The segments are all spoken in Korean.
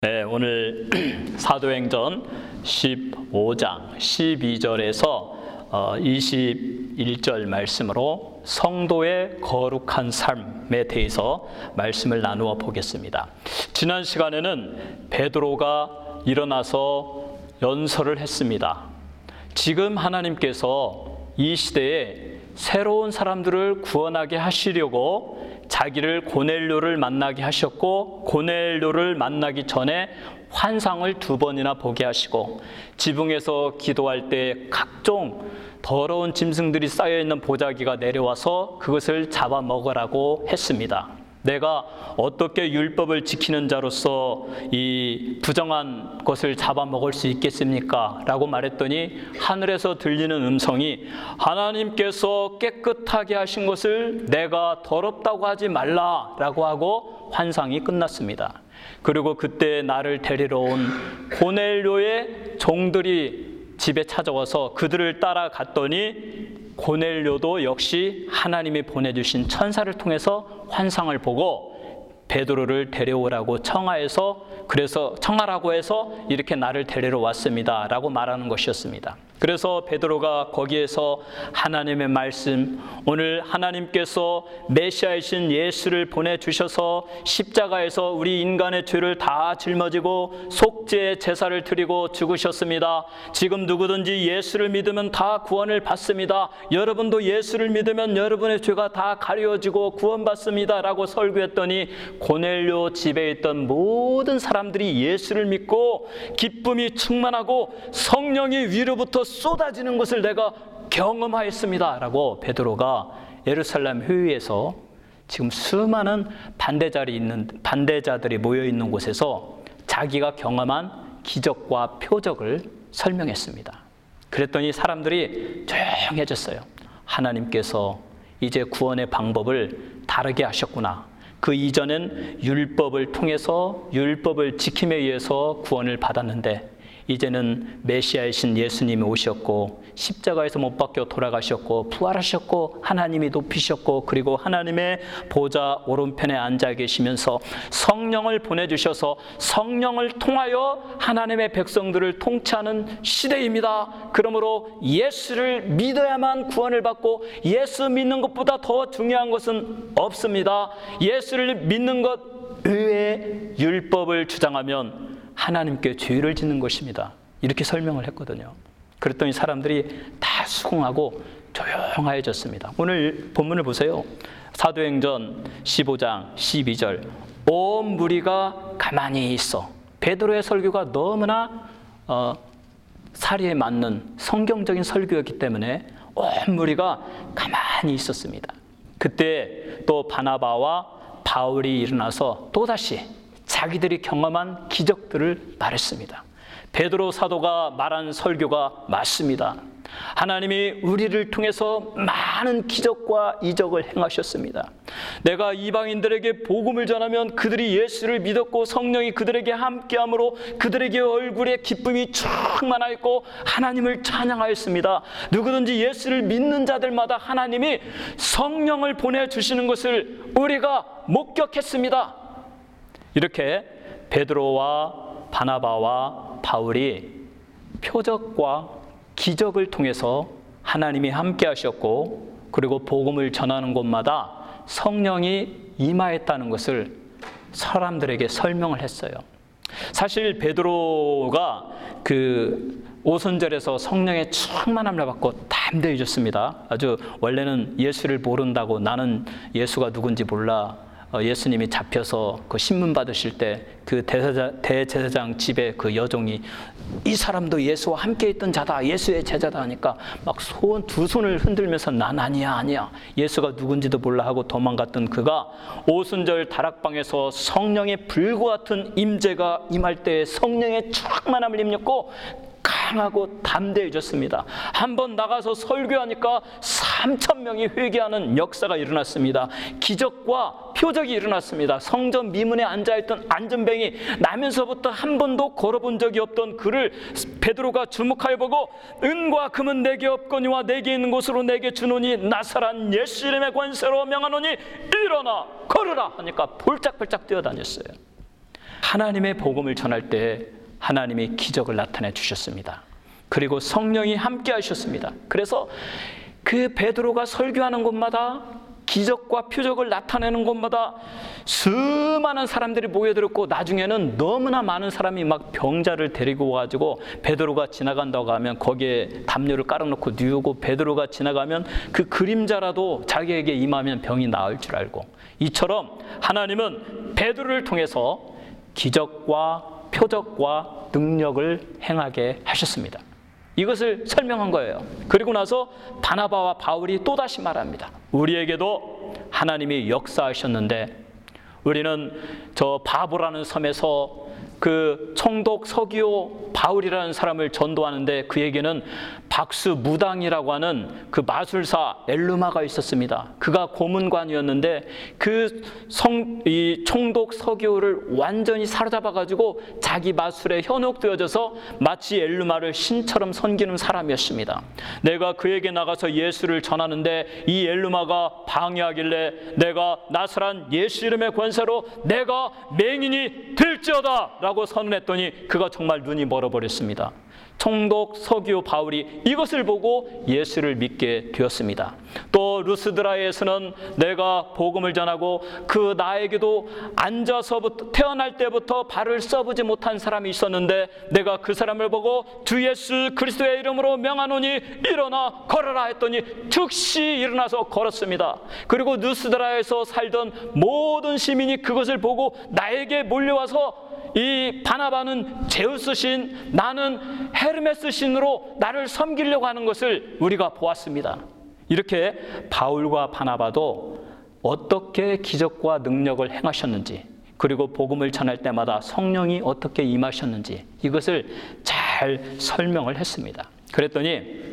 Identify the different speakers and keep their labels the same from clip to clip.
Speaker 1: 네, 오늘 사도행전 15장 12절에서 21절 말씀으로 성도의 거룩한 삶에 대해서 말씀을 나누어 보겠습니다. 지난 시간에는 베드로가 일어나서 연설을 했습니다. 지금 하나님께서 이 시대에 새로운 사람들을 구원하게 하시려고 자기를 고넬료를 만나게 하셨고, 고넬료를 만나기 전에 환상을 2번이나 보게 하시고, 지붕에서 기도할 때 각종 더러운 짐승들이 쌓여있는 보자기가 내려와서 그것을 잡아먹으라고 했습니다. 내가 어떻게 율법을 지키는 자로서 이 부정한 것을 잡아먹을 수 있겠습니까? 라고 말했더니 하늘에서 들리는 음성이 하나님께서 깨끗하게 하신 것을 내가 더럽다고 하지 말라 라고 하고 환상이 끝났습니다. 그리고 그때 나를 데리러 온 고넬료의 종들이 집에 찾아와서 그들을 따라갔더니 고넬료도 역시 하나님이 보내주신 천사를 통해서 환상을 보고 베드로를 데려오라고 청하라고 해서 이렇게 나를 데리러 왔습니다 라고 말하는 것이었습니다. 그래서 베드로가 거기에서 하나님의 말씀, 오늘 하나님께서 메시아이신 예수를 보내주셔서 십자가에서 우리 인간의 죄를 다 짊어지고 속죄 제사를 드리고 죽으셨습니다. 지금 누구든지 예수를 믿으면 다 구원을 받습니다. 여러분도 예수를 믿으면 여러분의 죄가 다 가려지고 구원받습니다 라고 설교했더니 고넬료 집에 있던 모든 사람들이 예수를 믿고 기쁨이 충만하고 성령이 위로부터 쏟아지는 것을 내가 경험하였습니다 라고 베드로가 예루살렘 회의에서 지금 수많은 반대자들이 모여있는 곳에서 자기가 경험한 기적과 표적을 설명했습니다. 그랬더니 사람들이 조용해졌어요. 하나님께서 이제 구원의 방법을 다르게 하셨구나. 그 이전엔 율법을 통해서 율법을 지킴에 의해서 구원을 받았는데 이제는 메시아이신 예수님이 오셨고 십자가에서 못 박혀 돌아가셨고 부활하셨고 하나님이 높이셨고 그리고 하나님의 보좌 오른편에 앉아 계시면서 성령을 보내주셔서 성령을 통하여 하나님의 백성들을 통치하는 시대입니다. 그러므로 예수를 믿어야만 구원을 받고 예수 믿는 것보다 더 중요한 것은 없습니다. 예수를 믿는 것 외에 율법을 주장하면 하나님께 죄를 짓는 것입니다. 이렇게 설명을 했거든요. 그랬더니 사람들이 다 수긍하고 조용하여졌습니다. 오늘 본문을 보세요. 사도행전 15장 12절 온 무리가 가만히 있어. 베드로의 설교가 너무나 사리에 맞는 성경적인 설교였기 때문에 온 무리가 가만히 있었습니다. 그때 또 바나바와 바울이 일어나서 또다시 자기들이 경험한 기적들을 말했습니다. 베드로 사도가 말한 설교가 맞습니다. 하나님이 우리를 통해서 많은 기적과 이적을 행하셨습니다. 내가 이방인들에게 복음을 전하면 그들이 예수를 믿었고 성령이 그들에게 함께함으로 그들에게 얼굴에 기쁨이 충만하였고 하나님을 찬양하였습니다. 누구든지 예수를 믿는 자들마다 하나님이 성령을 보내주시는 것을 우리가 목격했습니다. 이렇게 베드로와 바나바와 바울이 표적과 기적을 통해서 하나님이 함께 하셨고 그리고 복음을 전하는 곳마다 성령이 임하였다는 것을 사람들에게 설명을 했어요. 사실 베드로가 그 오순절에서 성령의 충만함을 받고 담대해졌습니다. 아주 원래는 예수를 모른다고 나는 예수가 누군지 몰라 예수님이 잡혀서 그 신문 받으실 때 그 대제사장 집에 그 여종이 이 사람도 예수와 함께 있던 자다, 예수의 제자다 하니까 막 두 손을 흔들면서 난 아니야 예수가 누군지도 몰라 하고 도망갔던 그가 오순절 다락방에서 성령의 불과 같은 임재가 임할 때 성령의 충만함을 입렸고 강하고 담대해졌습니다. 한번 나가서 설교하니까 3,000명이 회개하는 역사가 일어났습니다. 기적과 표적이 일어났습니다. 성전 미문에 앉아있던 안전뱅이 나면서부터 한 번도 걸어본 적이 없던 그를 베드로가 주목하여 보고 은과 금은 내게 없거니와 내게 있는 곳으로 내게 주노니 나사렛 예수 이름의 권세로 명하노니 일어나 걸으라 하니까 볼짝볼짝 뛰어다녔어요. 하나님의 복음을 전할 때 하나님이 기적을 나타내 주셨습니다. 그리고 성령이 함께 하셨습니다. 그래서 그 베드로가 설교하는 곳마다 기적과 표적을 나타내는 곳마다 수많은 사람들이 모여들었고, 나중에는 너무나 많은 사람이 막 병자를 데리고 와가지고 베드로가 지나간다고 하면 거기에 담요를 깔아놓고 뉘우고, 베드로가 지나가면 그 그림자라도 자기에게 임하면 병이 나을 줄 알고, 이처럼 하나님은 베드로를 통해서 기적과 표적과 능력을 행하게 하셨습니다. 이것을 설명한 거예요. 그리고 나서 바나바와 바울이 또다시 말합니다. 우리에게도 하나님이 역사하셨는데, 우리는 저 바보라는 섬에서 그 총독 서기오 바울이라는 사람을 전도하는데, 그에게는 박수무당이라고 하는 그 마술사 엘르마가 있었습니다. 그가 고문관이었는데 이 총독 서기오를 완전히 사로잡아가지고 자기 마술에 현혹되어져서 마치 엘르마를 신처럼 섬기는 사람이었습니다. 내가 그에게 나가서 예수를 전하는데 이 엘르마가 방해하길래 내가 나사란 예수 이름의 권세로 내가 맹인이 될지어다 라고 선언했더니 그가 정말 눈이 멀어버렸습니다. 총독 서기오 바울이 이것을 보고 예수를 믿게 되었습니다. 또 루스드라에서는 내가 복음을 전하고 그 나에게도 앉아서부터 태어날 때부터 발을 써보지 못한 사람이 있었는데, 내가 그 사람을 보고 주 예수 그리스도의 이름으로 명하노니 일어나 걸어라 했더니 즉시 일어나서 걸었습니다. 그리고 루스드라에서 살던 모든 시민이 그것을 보고 나에게 몰려와서 이 바나바는 제우스 신, 나는 헤르메스 신으로 나를 섬기려고 하는 것을 우리가 보았습니다. 이렇게 바울과 바나바도 어떻게 기적과 능력을 행하셨는지, 그리고 복음을 전할 때마다 성령이 어떻게 임하셨는지, 이것을 잘 설명을 했습니다. 그랬더니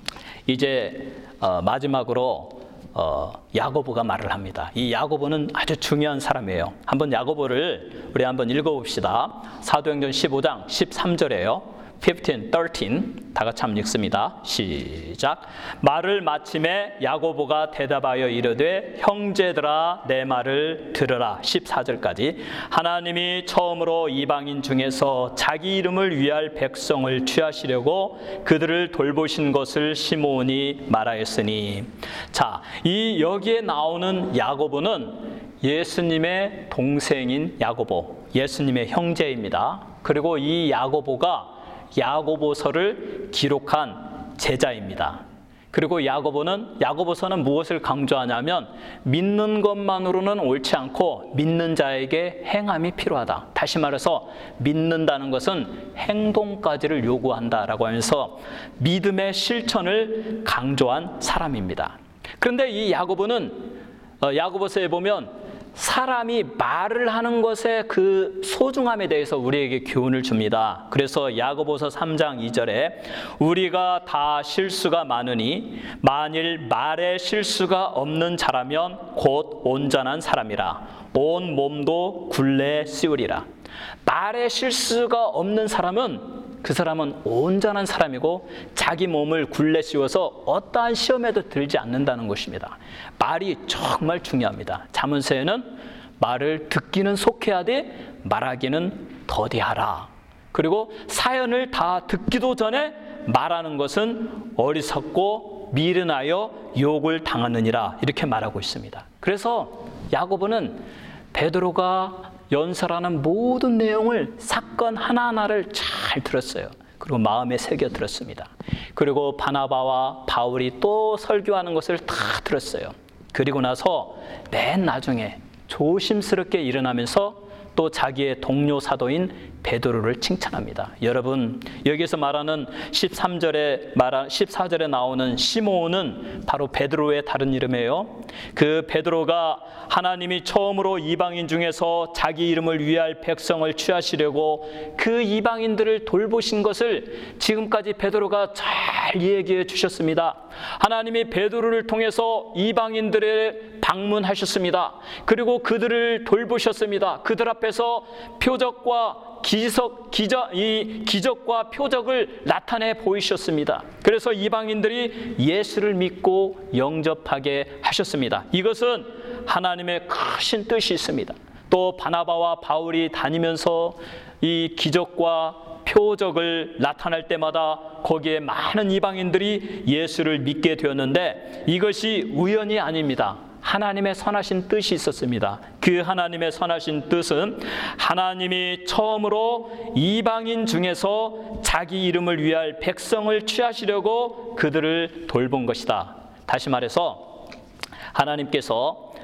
Speaker 1: 이제 마지막으로 야고보가 말을 합니다. 이 야고보는 아주 중요한 사람이에요. 한번 야고보를 우리 한번 읽어봅시다. 사도행전 15장 13절에요. 15, 13 다 같이 한번 읽습니다. 시작. 말을 마침에 야고보가 대답하여 이르되 형제들아 내 말을 들으라. 14절까지. 하나님이 처음으로 이방인 중에서 자기 이름을 위할 백성을 취하시려고 그들을 돌보신 것을 시므온이 말하였으니. 자, 이 여기에 나오는 야고보는 예수님의 동생인 야고보, 예수님의 형제입니다. 그리고 이 야고보가 야고보서를 기록한 제자입니다. 그리고 야고보서는 무엇을 강조하냐면, 믿는 것만으로는 옳지 않고 믿는 자에게 행함이 필요하다. 다시 말해서 믿는다는 것은 행동까지를 요구한다라고 하면서 믿음의 실천을 강조한 사람입니다. 그런데 이 야고보서에 보면 사람이 말을 하는 것의 그 소중함에 대해서 우리에게 교훈을 줍니다. 그래서 야고보서 3장 2절에 우리가 다 실수가 많으니 만일 말에 실수가 없는 자라면 곧 온전한 사람이라 온 몸도 굴레 씌우리라. 말에 실수가 없는 사람은 그 사람은 온전한 사람이고 자기 몸을 굴레 씌워서 어떠한 시험에도 들지 않는다는 것입니다. 말이 정말 중요합니다. 잠언서에는 말을 듣기는 속해야되 말하기는 더디하라. 그리고 사연을 다 듣기도 전에 말하는 것은 어리석고 미련하여 욕을 당하느니라. 이렇게 말하고 있습니다. 그래서 야고보는 베드로가 연설하는 모든 내용을, 사건 하나하나를 잘 들었어요. 그리고 마음에 새겨 들었습니다. 그리고 바나바와 바울이 또 설교하는 것을 다 들었어요. 그리고 나서 맨 나중에 조심스럽게 일어나면서 또 자기의 동료 사도인 베드로를 칭찬합니다. 여러분, 여기서 말하는 14절에 나오는 시므온은 바로 베드로의 다른 이름이에요. 그 베드로가 하나님이 처음으로 이방인 중에서 자기 이름을 위할 백성을 취하시려고 그 이방인들을 돌보신 것을 지금까지 베드로가 잘 얘기해 주셨습니다. 하나님이 베드로를 통해서 이방인들을 방문하셨습니다. 그리고 그들을 돌보셨습니다. 그들 앞에서 표적과 기적과 표적을 나타내 보이셨습니다. 그래서 이방인들이 예수를 믿고 영접하게 하셨습니다. 이것은 하나님의 크신 뜻이 있습니다. 또 바나바와 바울이 다니면서 이 기적과 표적을 나타날 때마다 거기에 많은 이방인들이 예수를 믿게 되었는데 이것이 우연이 아닙니다. 하나님의 선하신 뜻이 있었습니다. 그 하나님의 선하신 뜻은 하나님이 처음으로 이방인 중에서 자기 이름을 위할 백성을 취하시려고 그들을 돌본 것이다. 다시 말해서 하나님께서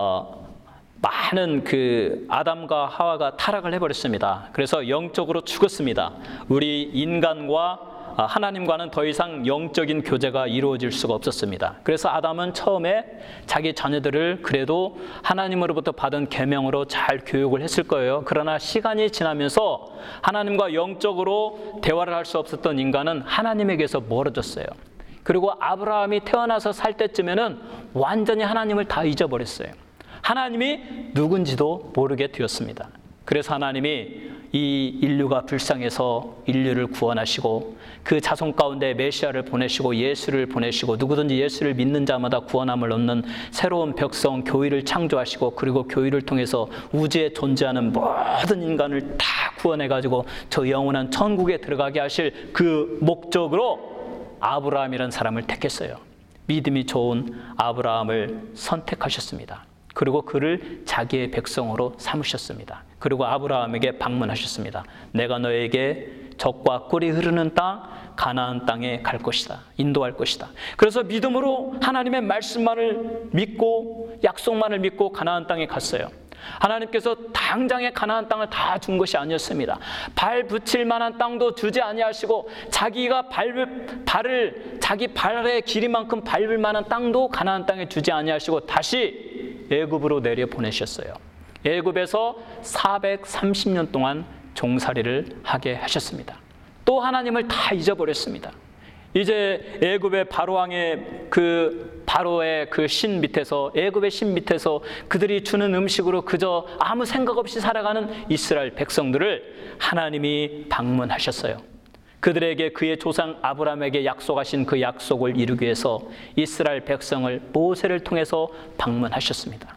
Speaker 1: 많은 그 아담과 하와가 타락을 해버렸습니다. 그래서 영적으로 죽었습니다. 우리 인간과 하나님과는 더 이상 영적인 교제가 이루어질 수가 없었습니다. 그래서 아담은 처음에 자기 자녀들을 그래도 하나님으로부터 받은 계명으로 잘 교육을 했을 거예요. 그러나 시간이 지나면서 하나님과 영적으로 대화를 할 수 없었던 인간은 하나님에게서 멀어졌어요. 그리고 아브라함이 태어나서 살 때쯤에는 완전히 하나님을 다 잊어버렸어요. 하나님이 누군지도 모르게 되었습니다. 그래서 하나님이 이 인류가 불쌍해서 인류를 구원하시고 그 자손 가운데 메시아를 보내시고 예수를 보내시고 누구든지 예수를 믿는 자마다 구원함을 얻는 새로운 백성 교회를 창조하시고 그리고 교회를 통해서 우주에 존재하는 모든 인간을 다 구원해가지고 저 영원한 천국에 들어가게 하실 그 목적으로 아브라함이라는 사람을 택했어요. 믿음이 좋은 아브라함을 선택하셨습니다. 그리고 그를 자기의 백성으로 삼으셨습니다. 그리고 아브라함에게 방문하셨습니다. 내가 너에게 젖과 꿀이 흐르는 땅 가나안 땅에 갈 것이다. 인도할 것이다. 그래서 믿음으로 하나님의 말씀만을 믿고 약속만을 믿고 가나안 땅에 갔어요. 하나님께서 당장에 가나안 땅을 다 준 것이 아니었습니다. 발 붙일 만한 땅도 주지 아니하시고 자기가 자기 발의 길이만큼 밟을 만한 땅도 가나안 땅에 주지 아니하시고 다시 애굽으로 내려 보내셨어요. 애굽에서 430년 동안 종살이를 하게 하셨습니다. 또 하나님을 다 잊어버렸습니다. 이제 애굽의 바로왕의 바로의 그 신 밑에서 애굽의 신 밑에서 그들이 주는 음식으로 그저 아무 생각 없이 살아가는 이스라엘 백성들을 하나님이 방문하셨어요. 그들에게 그의 조상 아브라함에게 약속하신 그 약속을 이루기 위해서 이스라엘 백성을 모세를 통해서 방문하셨습니다.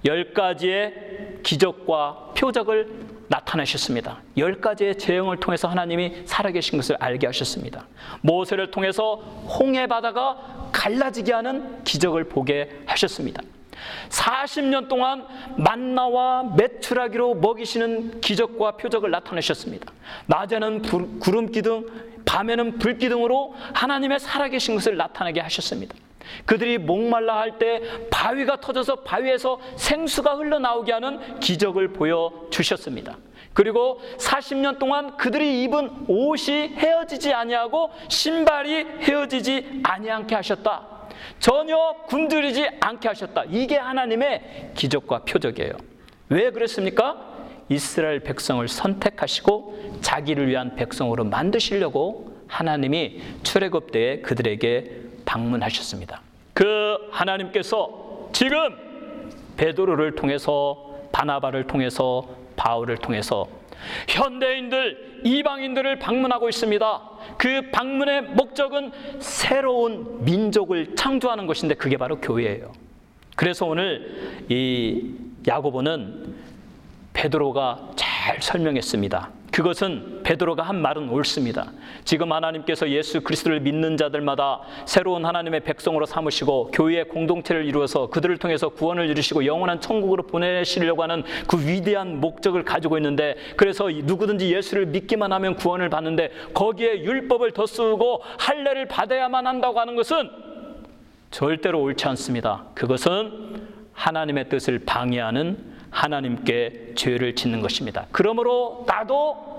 Speaker 1: 10가지의 기적과 표적을 나타내셨습니다. 10가지의 재앙을 통해서 하나님이 살아계신 것을 알게 하셨습니다. 모세를 통해서 홍해 바다가 갈라지게 하는 기적을 보게 하셨습니다. 40년 동안 만나와 메추라기로 먹이시는 기적과 표적을 나타내셨습니다. 낮에는 구름기둥, 밤에는 불기둥으로 하나님의 살아계신 것을 나타나게 하셨습니다. 그들이 목말라 할 때 바위가 터져서 바위에서 생수가 흘러나오게 하는 기적을 보여주셨습니다. 그리고 40년 동안 그들이 입은 옷이 헤어지지 아니하고 신발이 헤어지지 아니하게 하셨다. 전혀 굶주리지 않게 하셨다. 이게 하나님의 기적과 표적이에요. 왜 그랬습니까? 이스라엘 백성을 선택하시고 자기를 위한 백성으로 만드시려고 하나님이 출애굽 때에 그들에게 방문하셨습니다. 그 하나님께서 지금 베드로를 통해서 바나바를 통해서 바울을 통해서 현대인들, 이방인들을 방문하고 있습니다. 그 방문의 목적은 새로운 민족을 창조하는 것인데 그게 바로 교회예요. 그래서 오늘 이 야고보는 베드로가 잘 설명했습니다. 그것은 베드로가 한 말은 옳습니다. 지금 하나님께서 예수 그리스도를 믿는 자들마다 새로운 하나님의 백성으로 삼으시고 교회의 공동체를 이루어서 그들을 통해서 구원을 이루시고 영원한 천국으로 보내시려고 하는 그 위대한 목적을 가지고 있는데, 그래서 누구든지 예수를 믿기만 하면 구원을 받는데 거기에 율법을 덧쓰고 할례를 받아야만 한다고 하는 것은 절대로 옳지 않습니다. 그것은 하나님의 뜻을 방해하는 하나님께 죄를 짓는 것입니다. 그러므로 나도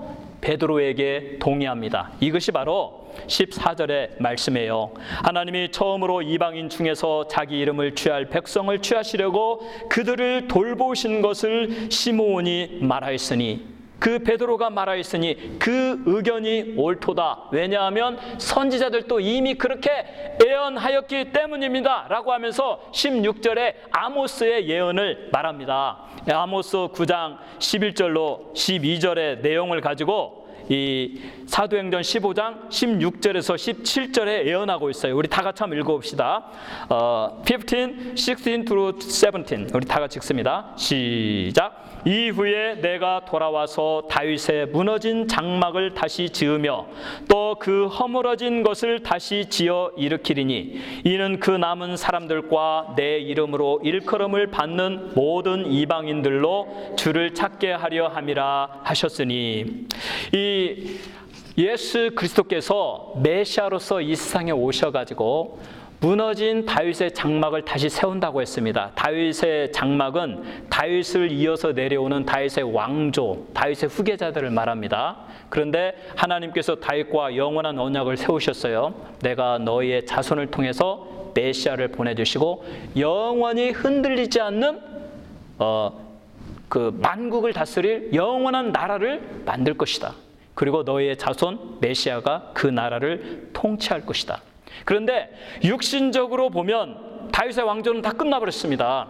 Speaker 1: 베드로에게 동의합니다. 이것이 바로 14절의 말씀이에요. 하나님이 처음으로 이방인 중에서 자기 이름을 취할 백성을 취하시려고 그들을 돌보신 것을 시므온이 말하였으니, 그 베드로가 말하였으니 그 의견이 옳도다. 왜냐하면 선지자들도 이미 그렇게 예언하였기 때문입니다 라고 하면서 16절에 아모스의 예언을 말합니다. 아모스 9장 11절로 12절의 내용을 가지고 이 사도행전 15장 16절에서 17절에 예언하고 있어요. 우리 다 같이 한번 읽어봅시다. 15, 16 through 17 우리 다 같이 읽습니다. 시작. 이후에 내가 돌아와서 다윗의 무너진 장막을 다시 지으며 또 그 허물어진 것을 다시 지어 일으키리니 이는 그 남은 사람들과 내 이름으로 일컬음을 받는 모든 이방인들로 주를 찾게 하려 함이라 하셨으니, 이 예수 그리스도께서 메시아로서 이 세상에 오셔가지고 무너진 다윗의 장막을 다시 세운다고 했습니다. 다윗의 장막은 다윗을 이어서 내려오는 다윗의 왕조, 다윗의 후계자들을 말합니다. 그런데 하나님께서 다윗과 영원한 언약을 세우셨어요. 내가 너희의 자손을 통해서 메시아를 보내주시고 영원히 흔들리지 않는 그 만국을 다스릴 영원한 나라를 만들 것이다. 그리고 너희의 자손 메시아가 그 나라를 통치할 것이다. 그런데 육신적으로 보면 다윗의 왕조는 다 끝나버렸습니다.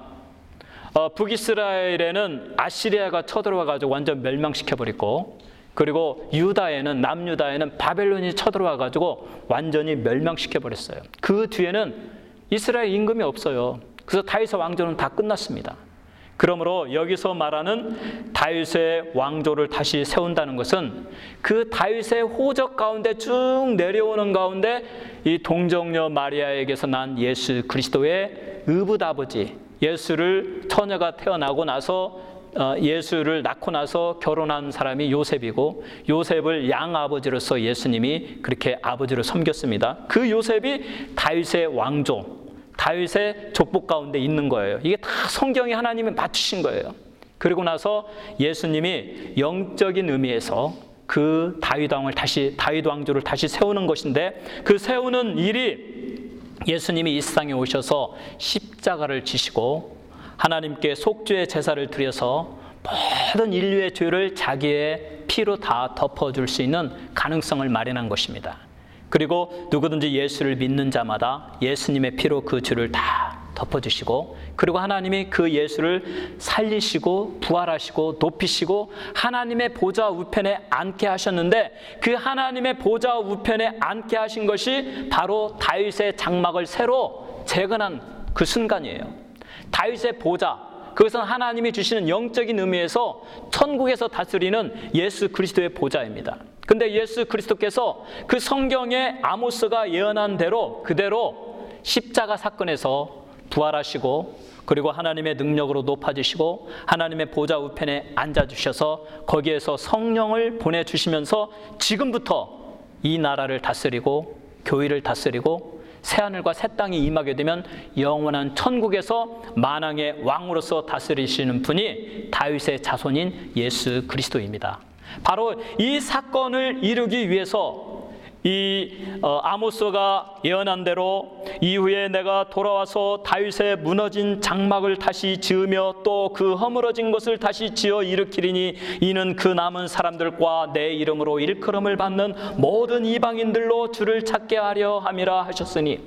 Speaker 1: 북이스라엘에는 아시리아가 쳐들어와가지고 완전 멸망시켜버렸고, 그리고 유다에는, 남유다에는 바벨론이 쳐들어와가지고 완전히 멸망시켜버렸어요. 그 뒤에는 이스라엘 임금이 없어요. 그래서 다윗의 왕조는 다 끝났습니다. 그러므로 여기서 말하는 다윗의 왕조를 다시 세운다는 것은 그 다윗의 호적 가운데 쭉 내려오는 가운데 이 동정녀 마리아에게서 난 예수 그리스도의 의붓아버지, 예수를 처녀가 태어나고 나서 예수를 낳고 나서 결혼한 사람이 요셉이고, 요셉을 양아버지로서 예수님이 그렇게 아버지로 섬겼습니다. 그 요셉이 다윗의 왕조, 다윗의 족복 가운데 있는 거예요. 이게 다 성경이 하나님이 맞추신 거예요. 그리고 나서 예수님이 영적인 의미에서 그 다윗 왕조를 다시 세우는 것인데, 그 세우는 일이 예수님이 이 세상에 오셔서 십자가를 지시고 하나님께 속죄의 제사를 드려서 모든 인류의 죄를 자기의 피로 다 덮어줄 수 있는 가능성을 마련한 것입니다. 그리고 누구든지 예수를 믿는 자마다 예수님의 피로 그 죄를 다 덮어주시고, 그리고 하나님이 그 예수를 살리시고 부활하시고 높이시고 하나님의 보좌 우편에 앉게 하셨는데, 그 하나님의 보좌 우편에 앉게 하신 것이 바로 다윗의 장막을 새로 재건한 그 순간이에요. 다윗의 보좌, 그것은 하나님이 주시는 영적인 의미에서 천국에서 다스리는 예수 그리스도의 보좌입니다. 근데 예수 그리스도께서 그 성경에 아모스가 예언한 대로 그대로 십자가 사건에서 부활하시고, 그리고 하나님의 능력으로 높아지시고 하나님의 보좌 우편에 앉아주셔서 거기에서 성령을 보내주시면서 지금부터 이 나라를 다스리고 교회를 다스리고 새하늘과 새 땅이 임하게 되면 영원한 천국에서 만왕의 왕으로서 다스리시는 분이 다윗의 자손인 예수 그리스도입니다. 바로 이 사건을 이루기 위해서 이 아모스가 예언한 대로 이후에 내가 돌아와서 다윗의 무너진 장막을 다시 지으며 또 그 허물어진 것을 다시 지어 일으키리니 이는 그 남은 사람들과 내 이름으로 일컬음을 받는 모든 이방인들로 주를 찾게 하려 함이라 하셨으니,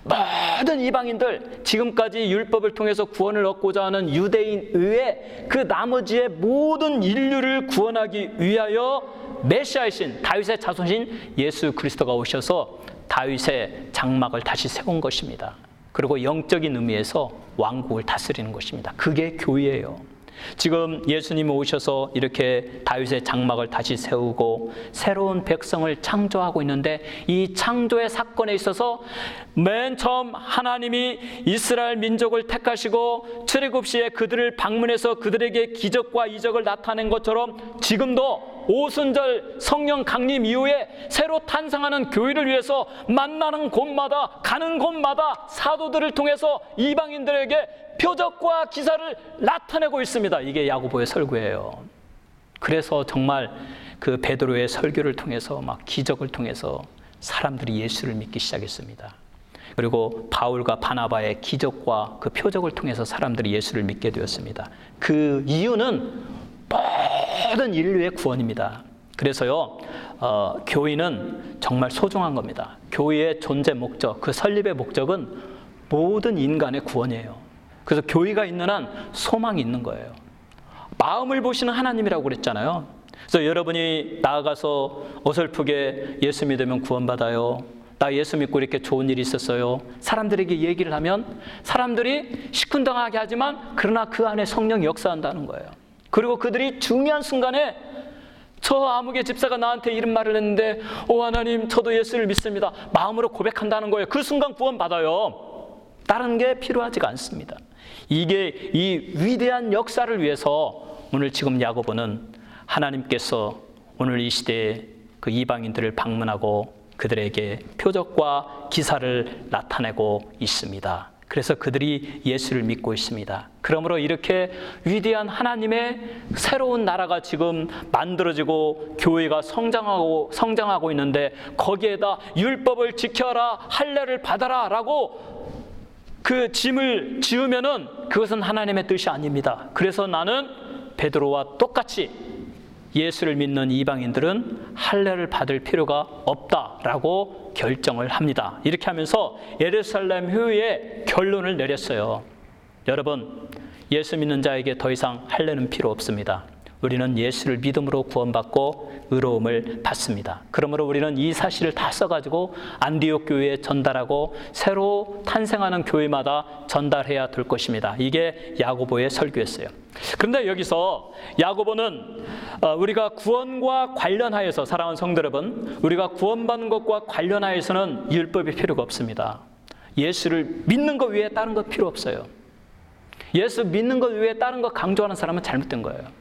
Speaker 1: 모든 이방인들, 지금까지 율법을 통해서 구원을 얻고자 하는 유대인 외에 그 나머지의 모든 인류를 구원하기 위하여 메시아이신 다윗의 자손인 예수 그리스도가 오셔서 다윗의 장막을 다시 세운 것입니다. 그리고 영적인 의미에서 왕국을 다스리는 것입니다. 그게 교회예요. 지금 예수님이 오셔서 이렇게 다윗의 장막을 다시 세우고 새로운 백성을 창조하고 있는데, 이 창조의 사건에 있어서 맨 처음 하나님이 이스라엘 민족을 택하시고 출애굽 시에 그들을 방문해서 그들에게 기적과 이적을 나타낸 것처럼 지금도 오순절 성령 강림 이후에 새로 탄생하는 교회를 위해서 만나는 곳마다 가는 곳마다 사도들을 통해서 이방인들에게 표적과 기사를 나타내고 있습니다. 이게 야고보의 설교예요. 그래서 정말 그 베드로의 설교를 통해서 막 기적을 통해서 사람들이 예수를 믿기 시작했습니다. 그리고 바울과 바나바의 기적과 그 표적을 통해서 사람들이 예수를 믿게 되었습니다. 그 이유는 모든 인류의 구원입니다. 그래서요, 교회는 정말 소중한 겁니다. 교회의 존재 목적, 그 설립의 목적은 모든 인간의 구원이에요. 그래서 교회가 있는 한 소망이 있는 거예요. 마음을 보시는 하나님이라고 그랬잖아요. 그래서 여러분이 나아가서 어설프게 예수 믿으면 구원받아요, 나 예수 믿고 이렇게 좋은 일이 있었어요, 사람들에게 얘기를 하면 사람들이 시큰둥하게 하지만 그러나 그 안에 성령이 역사한다는 거예요. 그리고 그들이 중요한 순간에 저 아무개 집사가 나한테 이런 말을 했는데 오 하나님 저도 예수를 믿습니다, 마음으로 고백한다는 거예요. 그 순간 구원받아요. 다른 게 필요하지가 않습니다. 이게 이 위대한 역사를 위해서 오늘 지금 야고보는 하나님께서 오늘 이 시대에 그 이방인들을 방문하고 그들에게 표적과 기사를 나타내고 있습니다. 그래서 그들이 예수를 믿고 있습니다. 그러므로 이렇게 위대한 하나님의 새로운 나라가 지금 만들어지고 교회가 성장하고 있는데 거기에다 율법을 지켜라, 할례를 받아라 라고 그 짐을 지으면은 그것은 하나님의 뜻이 아닙니다. 그래서 나는 베드로와 똑같이 예수를 믿는 이방인들은 할례를 받을 필요가 없다라고 결정을 합니다. 이렇게 하면서 예루살렘 회의에 결론을 내렸어요. 여러분, 예수 믿는 자에게 더 이상 할례는 필요 없습니다. 우리는 예수를 믿음으로 구원받고 의로움을 받습니다. 그러므로 우리는 이 사실을 다 써가지고 안디옥 교회에 전달하고 새로 탄생하는 교회마다 전달해야 될 것입니다. 이게 야고보의 설교였어요. 그런데 여기서 야고보는 우리가 구원과 관련하여서, 사랑하는 성도 여러분, 우리가 구원받는 것과 관련하여서는 율법이 필요가 없습니다. 예수를 믿는 것 외에 다른 것 필요 없어요. 예수 믿는 것 외에 다른 것 강조하는 사람은 잘못된 거예요.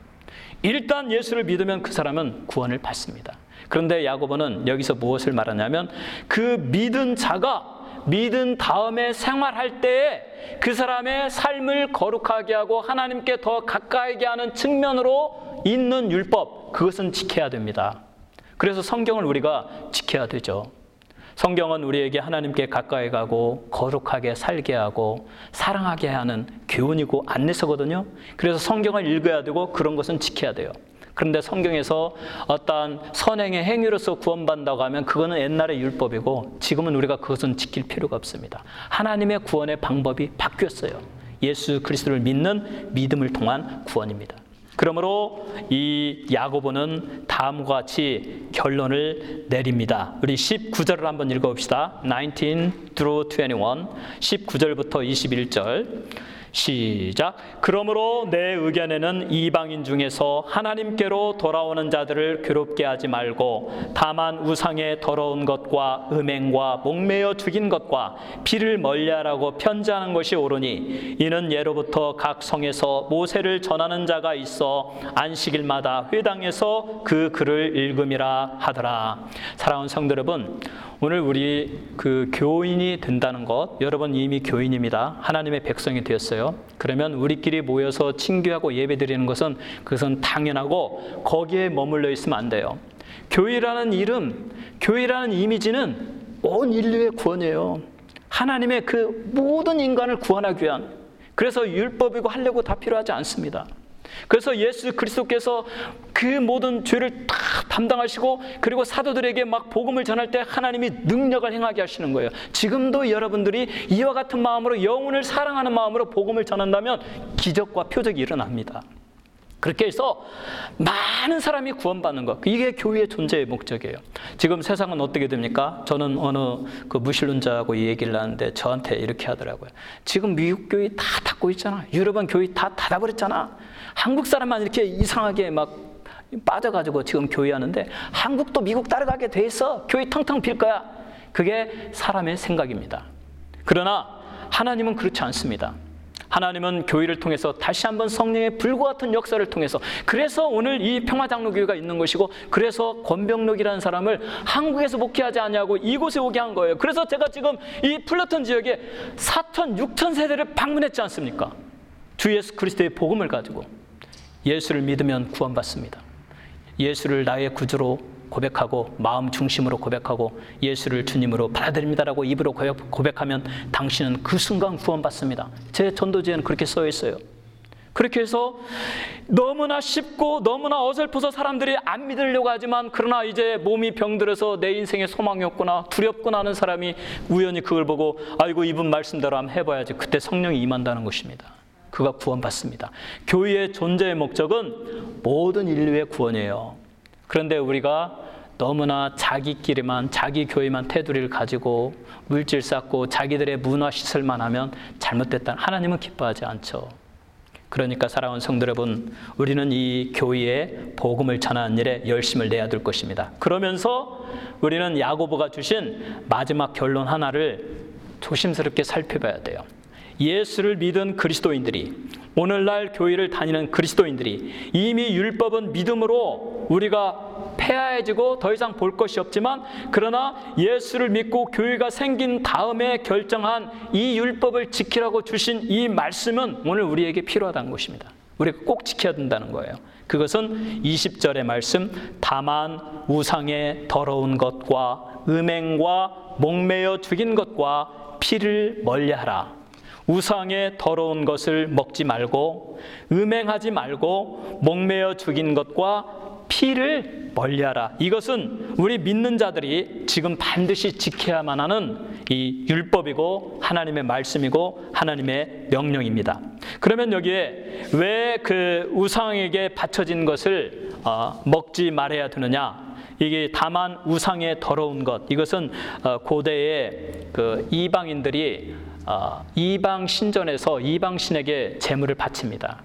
Speaker 1: 일단 예수를 믿으면 그 사람은 구원을 받습니다. 그런데 야고보는 여기서 무엇을 말하냐면 그 믿은 자가 믿은 다음에 생활할 때에 그 사람의 삶을 거룩하게 하고 하나님께 더 가까이게 하는 측면으로 있는 율법, 그것은 지켜야 됩니다. 그래서 성경을 우리가 지켜야 되죠. 성경은 우리에게 하나님께 가까이 가고 거룩하게 살게 하고 사랑하게 하는 교훈이고 안내서거든요. 그래서 성경을 읽어야 되고 그런 것은 지켜야 돼요. 그런데 성경에서 어떠한 선행의 행위로서 구원받는다고 하면 그거는 옛날의 율법이고 지금은 우리가 그것은 지킬 필요가 없습니다. 하나님의 구원의 방법이 바뀌었어요. 예수 그리스도를 믿는 믿음을 통한 구원입니다. 그러므로 이 야고보는 다음과 같이 결론을 내립니다. 우리 19절을 한번 읽어봅시다. 19 through 21, 19절부터 21절. 시작. 그러므로 내 의견에는 이방인 중에서 하나님께로 돌아오는 자들을 괴롭게 하지 말고 다만 우상의 더러운 것과 음행과 목매어 죽인 것과 피를 멀리하라고 편지하는 것이 옳으니 이는 예로부터 각 성에서 모세를 전하는 자가 있어 안식일마다 회당에서 그 글을 읽음이라 하더라. 사랑하는 성도 여러분, 오늘 우리 그 교인이 된다는 것, 여러분 이미 교인입니다. 하나님의 백성이 되었어요. 그러면 우리끼리 모여서 친교하고 예배드리는 것은 그것은 당연하고 거기에 머물러 있으면 안 돼요. 교회라는 이름, 교회라는 이미지는 온 인류의 구원이에요. 하나님의 그 모든 인간을 구원하기 위한, 그래서 율법이고 하려고 다 필요하지 않습니다. 그래서 예수 그리스도께서 그 모든 죄를 다 담당하시고 그리고 사도들에게 막 복음을 전할 때 하나님이 능력을 행하게 하시는 거예요. 지금도 여러분들이 이와 같은 마음으로 영혼을 사랑하는 마음으로 복음을 전한다면 기적과 표적이 일어납니다. 그렇게 해서 많은 사람이 구원받는 것, 이게 교회의 존재의 목적이에요. 지금 세상은 어떻게 됩니까? 저는 어느 그 무신론자하고 이 얘기를 하는데 저한테 이렇게 하더라고요. 지금 미국 교회 다 닫고 있잖아. 유럽은 교회 다 닫아버렸잖아. 한국 사람만 이렇게 이상하게 막 빠져가지고 지금 교회 하는데 한국도 미국 따라가게 돼 있어. 교회 텅텅 빌 거야. 그게 사람의 생각입니다. 그러나 하나님은 그렇지 않습니다. 하나님은 교회를 통해서 다시 한번 성령의 불과 같은 역사를 통해서, 그래서 오늘 이 평화장로교회가 있는 것이고, 그래서 권병록이라는 사람을 한국에서 목회하지 않냐고 이곳에 오게 한 거예요. 그래서 제가 지금 이 플러튼 지역에 4천, 6천 세대를 방문했지 않습니까? 주 예수 그리스도의 복음을 가지고. 예수를 믿으면 구원받습니다. 예수를 나의 구주로 고백하고 마음 중심으로 고백하고 예수를 주님으로 받아들입니다라고 입으로 고백하면 당신은 그 순간 구원받습니다. 제 전도지에는 그렇게 써 있어요. 그렇게 해서 너무나 쉽고 너무나 어설퍼서 사람들이 안 믿으려고 하지만, 그러나 이제 몸이 병들어서 내 인생에 소망이 없구나, 두렵구나 하는 사람이 우연히 그걸 보고 아이고 이분 말씀대로 한번 해봐야지, 그때 성령이 임한다는 것입니다. 그가 구원받습니다. 교회의 존재의 목적은 모든 인류의 구원이에요. 그런데 우리가 너무나 자기끼리만, 자기 교회만 테두리를 가지고 물질 쌓고 자기들의 문화 시설만 하면 잘못됐다. 하나님은 기뻐하지 않죠. 그러니까 사랑하는 성도 여러분, 우리는 이 교회에 복음을 전하는 일에 열심을 내야 될 것입니다. 그러면서 우리는 야고보가 주신 마지막 결론 하나를 조심스럽게 살펴봐야 돼요. 예수를 믿은 그리스도인들이, 오늘날 교회를 다니는 그리스도인들이 이미 율법은 믿음으로 우리가 폐하해지고 더 이상 볼 것이 없지만, 그러나 예수를 믿고 교회가 생긴 다음에 결정한 이 율법을 지키라고 주신 이 말씀은 오늘 우리에게 필요하다는 것입니다. 우리가 꼭 지켜야 된다는 거예요. 그것은 20절의 말씀, 다만 우상의 더러운 것과 음행과 목매어 죽인 것과 피를 멀리하라. 우상의 더러운 것을 먹지 말고 음행하지 말고 목매어 죽인 것과 피를 멀리하라. 이것은 우리 믿는 자들이 지금 반드시 지켜야만 하는 이 율법이고 하나님의 말씀이고 하나님의 명령입니다. 그러면 여기에 왜 그 우상에게 바쳐진 것을 먹지 말아야 되느냐? 이게 다만 우상의 더러운 것, 이것은 고대의 그 이방인들이 이방 신전에서 이방 신에게 제물을 바칩니다.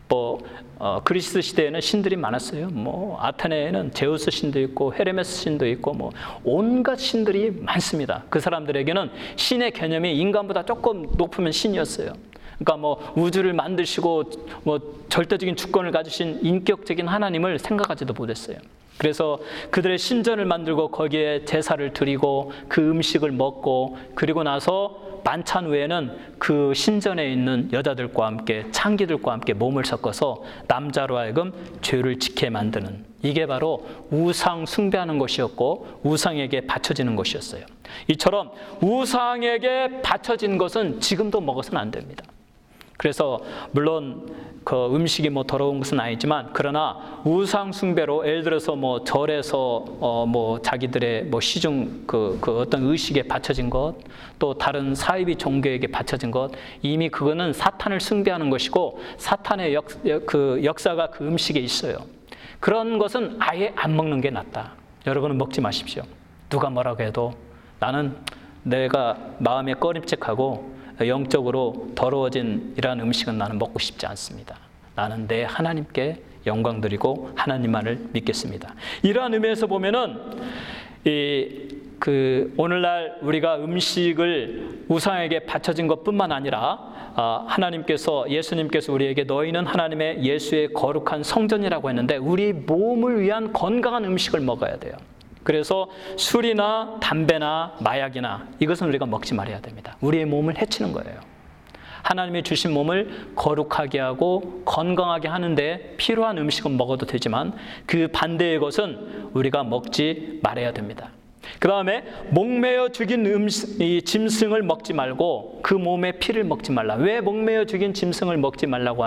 Speaker 1: 그리스 시대에는 신들이 많았어요. 아테네에는 제우스 신도 있고 헤르메스 신도 있고 온갖 신들이 많습니다. 그 사람들에게는 신의 개념이 인간보다 조금 높으면 신이었어요. 그러니까 우주를 만드시고 절대적인 주권을 가지신 인격적인 하나님을 생각하지도 못했어요. 그래서 그들의 신전을 만들고 거기에 제사를 드리고 그 음식을 먹고, 그리고 나서 만찬 후에는 그 신전에 있는 여자들과 함께, 창기들과 함께 몸을 섞어서 남자로 하여금 죄를 짓게 만드는, 이게 바로 우상 숭배하는 것이었고 우상에게 바쳐지는 것이었어요. 이처럼 우상에게 바쳐진 것은 지금도 먹어서는 안 됩니다. 그래서 물론 그 음식이 더러운 것은 아니지만, 그러나 우상 숭배로, 예를 들어서 절에서 자기들의 시중 그 어떤 의식에 바쳐진 것, 또 다른 사이비 종교에게 바쳐진 것, 이미 그거는 사탄을 숭배하는 것이고 사탄의 역사가 그 음식에 있어요. 그런 것은 아예 안 먹는 게 낫다. 여러분은 먹지 마십시오. 누가 뭐라고 해도 나는 내가 마음에 꺼림칙하고 영적으로 더러워진 이러한 음식은 나는 먹고 싶지 않습니다. 나는 내 하나님께 영광 드리고 하나님만을 믿겠습니다. 이러한 의미에서 보면은 오늘날 우리가 음식을 우상에게 바쳐진 것뿐만 아니라 하나님께서, 예수님께서 우리에게 너희는 하나님의 예수의 거룩한 성전이라고 했는데, 우리 몸을 위한 건강한 음식을 먹어야 돼요. 그래서 술이나 담배나 마약이나 이것은 우리가 먹지 말아야 됩니다. 우리의 몸을 해치는 거예요. 하나님이 주신 몸을 거룩하게 하고 건강하게 하는데 필요한 음식은 먹어도 되지만, 그 반대의 것은 우리가 먹지 말아야 됩니다. 그 다음에 목매어 죽인 이 짐승을 먹지 말고 그 몸의 피를 먹지 말라. 왜 목매어 죽인 짐승을 먹지 말라고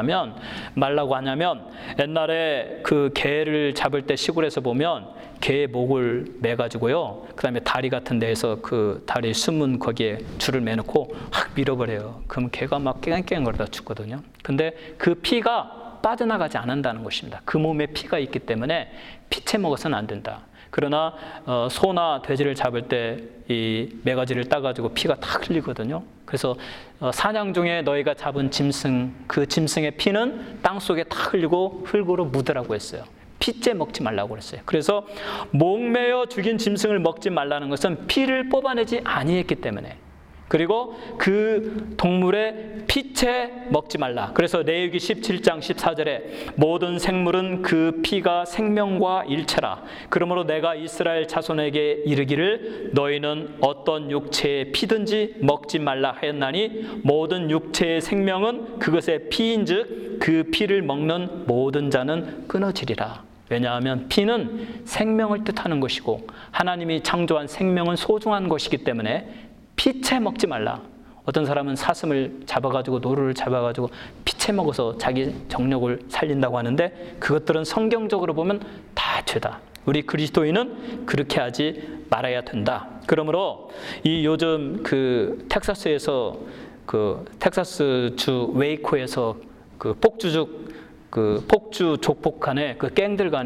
Speaker 1: 하냐면, 옛날에 그 개를 잡을 때 시골에서 보면 개의 목을 매가지고요, 그 다음에 다리 같은 데에서 그 다리 숨은 거기에 줄을 매놓고 확 밀어버려요. 그럼 개가 막 깽깽거리다 죽거든요. 근데 그 피가 빠져나가지 않는다는 것입니다. 그 몸에 피가 있기 때문에 피채 먹어서는 안 된다. 그러나 소나 돼지를 잡을 때 이 매가지를 따가지고 피가 다 흘리거든요. 그래서 사냥 중에 너희가 잡은 짐승, 그 짐승의 피는 땅속에 다 흘리고 흙으로 묻으라고 했어요. 피째 먹지 말라고 그랬어요. 그래서 목매어 죽인 짐승을 먹지 말라는 것은 피를 뽑아내지 아니했기 때문에, 그리고 그 동물의 피채 먹지 말라. 그래서 레위기 17장 14절에 모든 생물은 그 피가 생명과 일체라. 그러므로 내가 이스라엘 자손에게 이르기를 너희는 어떤 육체의 피든지 먹지 말라 하였나니 모든 육체의 생명은 그것의 피인즉 그 피를 먹는 모든 자는 끊어지리라. 왜냐하면 피는 생명을 뜻하는 것이고 하나님이 창조한 생명은 소중한 것이기 때문에 피채 먹지 말라. 어떤 사람은 사슴을 잡아가지고, 노루를 잡아가지고 피채 먹어서 자기 정력을 살린다고 하는데, 그것들은 성경적으로 보면 다 죄다. 우리 그리스도인은 그렇게 하지 말아야 된다. 그러므로 이 요즘 그 텍사스에서, 그 텍사스 주 웨이코에서 그 폭주 족폭 간에, 그 갱들 간에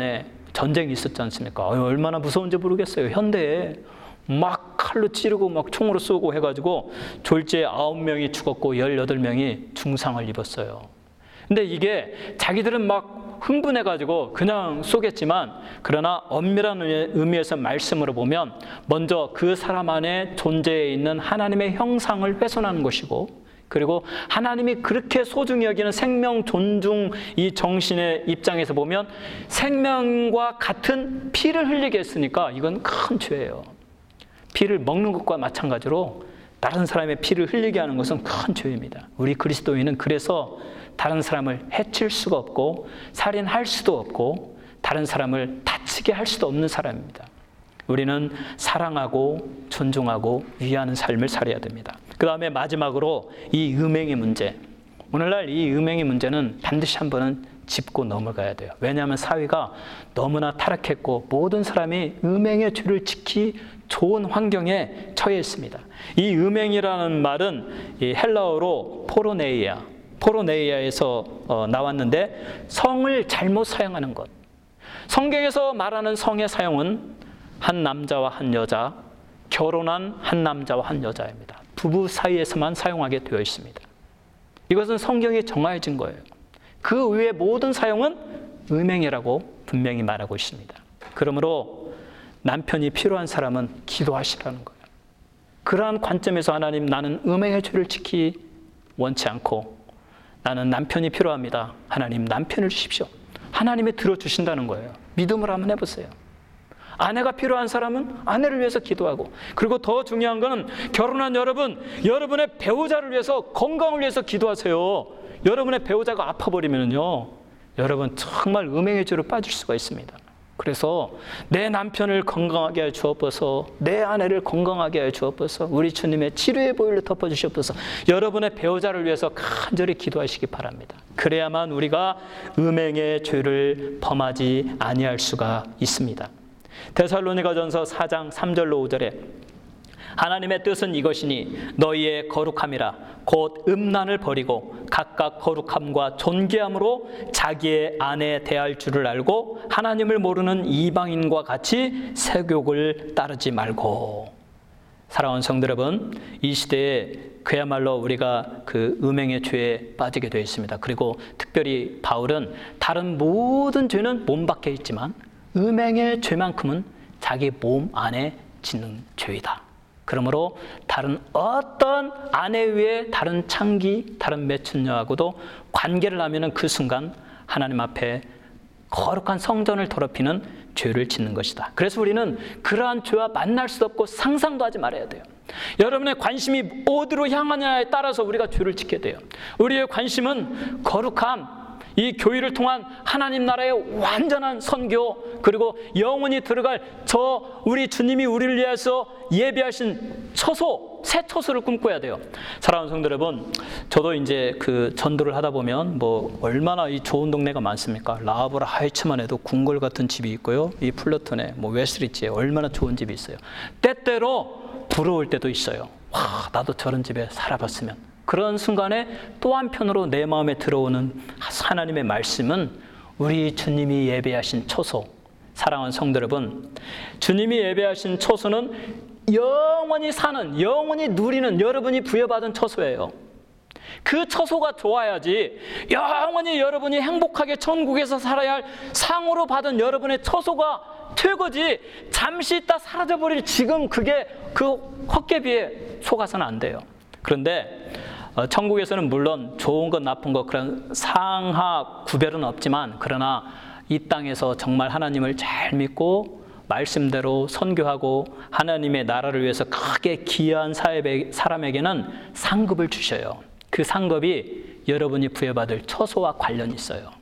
Speaker 1: 전쟁이 있었지 않습니까? 얼마나 무서운지 모르겠어요. 현대에 막 칼로 찌르고 막 총으로 쏘고 해가지고 졸지에 9명이 죽었고 18명이 중상을 입었어요. 근데 이게 자기들은 막 흥분해가지고 그냥 쏘겠지만, 그러나 엄밀한 의미에서 말씀으로 보면 먼저 그 사람 안에 존재해 있는 하나님의 형상을 훼손하는 것이고, 그리고 하나님이 그렇게 소중히 여기는 생명 존중 이 정신의 입장에서 보면 생명과 같은 피를 흘리게 했으니까 이건 큰 죄예요. 피를 먹는 것과 마찬가지로 다른 사람의 피를 흘리게 하는 것은 큰 죄입니다. 우리 그리스도인은 그래서 다른 사람을 해칠 수가 없고 살인할 수도 없고 다른 사람을 다치게 할 수도 없는 사람입니다. 우리는 사랑하고 존중하고 위하는 삶을 살아야 됩니다. 그 다음에 마지막으로 이 음행의 문제. 오늘날 이 음행의 문제는 반드시 한 번은 짚고 넘어가야 돼요. 왜냐하면 사회가 너무나 타락했고 모든 사람이 음행의 죄를 지키 좋은 환경에 처해 있습니다. 이 음행이라는 말은 이 헬라어로 포로네이아에서 나왔는데 성을 잘못 사용하는 것. 성경에서 말하는 성의 사용은 한 남자와 한 여자, 결혼한 한 남자와 한 여자입니다. 부부 사이에서만 사용하게 되어 있습니다. 이것은 성경에 정해진 거예요. 그 외의 모든 사용은 음행이라고 분명히 말하고 있습니다. 그러므로 남편이 필요한 사람은 기도하시라는 거예요. 그러한 관점에서 하나님, 나는 음행의 죄를 지키 원치 않고 나는 남편이 필요합니다. 하나님, 남편을 주십시오. 하나님이 들어주신다는 거예요. 믿음으로 한번 해보세요. 아내가 필요한 사람은 아내를 위해서 기도하고, 그리고 더 중요한 것은 결혼한 여러분, 여러분의 배우자를 위해서, 건강을 위해서 기도하세요. 여러분의 배우자가 아파버리면요, 여러분 정말 음행의 죄로 빠질 수가 있습니다. 그래서 내 남편을 건강하게 하여 주옵소서, 내 아내를 건강하게 하여 주옵소서, 우리 주님의 치료의 보혈로 덮어주시옵소서. 여러분의 배우자를 위해서 간절히 기도하시기 바랍니다. 그래야만 우리가 음행의 죄를 범하지 아니할 수가 있습니다. 데살로니가전서 4장 3절로 5절에 하나님의 뜻은 이것이니 너희의 거룩함이라 곧 음란을 버리고 각각 거룩함과 존귀함으로 자기의 아내 대할 줄을 알고 하나님을 모르는 이방인과 같이 세욕을 따르지 말고. 사랑하는 성도 여러분, 이 시대에 그야말로 우리가 그 음행의 죄에 빠지게 되어 있습니다. 그리고 특별히 바울은 다른 모든 죄는 몸 밖에 있지만 음행의 죄만큼은 자기 몸 안에 짓는 죄이다. 그러므로 다른 어떤 아내 외에 다른 창기, 다른 매춘녀하고도 관계를 하면 그 순간 하나님 앞에 거룩한 성전을 더럽히는 죄를 짓는 것이다. 그래서 우리는 그러한 죄와 만날 수도 없고 상상도 하지 말아야 돼요. 여러분의 관심이 어디로 향하냐에 따라서 우리가 죄를 짓게 돼요. 우리의 관심은 거룩함, 이 교회를 통한 하나님 나라의 완전한 선교, 그리고 영원히 들어갈 저 우리 주님이 우리를 위해서 예비하신 처소, 새 처소를 꿈꿔야 돼요. 사랑하는 성도 여러분, 저도 이제 그 전도를 하다 보면 뭐 얼마나 이 좋은 동네가 많습니까? 라하브라 하이츠만 해도 궁궐 같은 집이 있고요, 이 플러튼에 뭐 웨스트리지에 얼마나 좋은 집이 있어요. 때때로 부러울 때도 있어요. 와, 나도 저런 집에 살아봤으면. 그런 순간에 또 한편으로 내 마음에 들어오는 하나님의 말씀은 우리 주님이 예배하신 처소. 사랑하는 성도 여러분, 주님이 예배하신 처소는 영원히 사는, 영원히 누리는 여러분이 부여받은 처소예요. 그 처소가 좋아야지 영원히 여러분이 행복하게 천국에서 살아야 할 상으로 받은 여러분의 처소가 최고지, 잠시 있다 사라져버릴 지금 그게 그 헛개비에 속아서는 안 돼요. 그런데 천국에서는 물론 좋은 것 나쁜 것 그런 상하 구별은 없지만, 그러나 이 땅에서 정말 하나님을 잘 믿고 말씀대로 선교하고 하나님의 나라를 위해서 크게 기여한 사람에게는 상급을 주셔요. 그 상급이 여러분이 부여받을 처소와 관련이 있어요.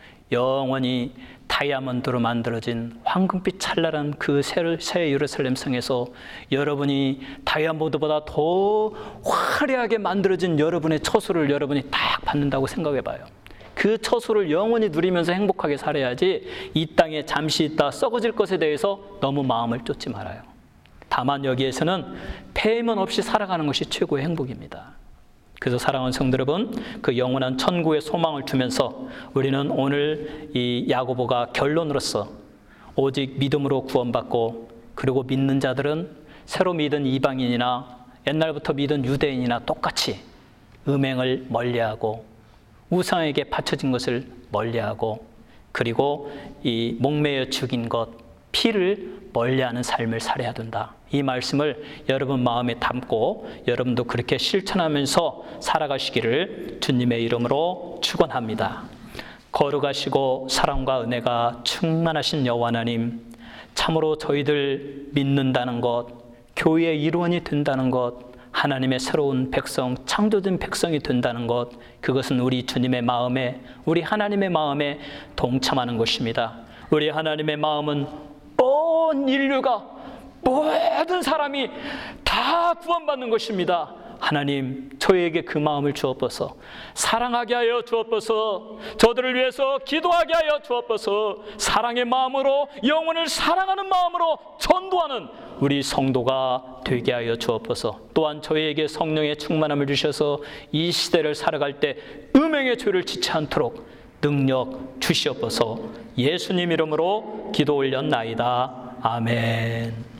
Speaker 1: 영원히 다이아몬드로 만들어진 황금빛 찬란한 그 새 예루살렘 성에서 여러분이 다이아몬드보다 더 화려하게 만들어진 여러분의 처소를 여러분이 딱 받는다고 생각해 봐요. 그 처소를 영원히 누리면서 행복하게 살아야지 이 땅에 잠시 있다 썩어질 것에 대해서 너무 마음을 쫓지 말아요. 다만 여기에서는 폐해면 없이 살아가는 것이 최고의 행복입니다. 그래서 사랑하는 성도 여러분, 그 영원한 천국의 소망을 두면서 우리는 오늘 이 야고보가 결론으로서 오직 믿음으로 구원받고, 그리고 믿는 자들은 새로 믿은 이방인이나 옛날부터 믿은 유대인이나 똑같이 음행을 멀리하고 우상에게 바쳐진 것을 멀리하고, 그리고 이 목매어 죽인 것, 피를 멀리하는 삶을 살아야 된다. 이 말씀을 여러분 마음에 담고 여러분도 그렇게 실천하면서 살아가시기를 주님의 이름으로 축원합니다. 거룩하시고 사랑과 은혜가 충만하신 여호와 하나님, 참으로 저희들 믿는다는 것, 교회의 일원이 된다는 것, 하나님의 새로운 백성, 창조된 백성이 된다는 것, 그것은 우리 주님의 마음에, 우리 하나님의 마음에 동참하는 것입니다. 우리 하나님의 마음은 온 인류가, 모든 사람이 다 구원받는 것입니다. 하나님, 저희에게 그 마음을 주옵소서. 사랑하게 하여 주옵소서. 저들을 위해서 기도하게 하여 주옵소서. 사랑의 마음으로, 영혼을 사랑하는 마음으로 전도하는 우리 성도가 되게 하여 주옵소서. 또한 저희에게 성령의 충만함을 주셔서 이 시대를 살아갈 때 음행의 죄를 짓지 않도록 능력 주시옵소서. 예수님 이름으로 기도 올렸나이다. 아멘.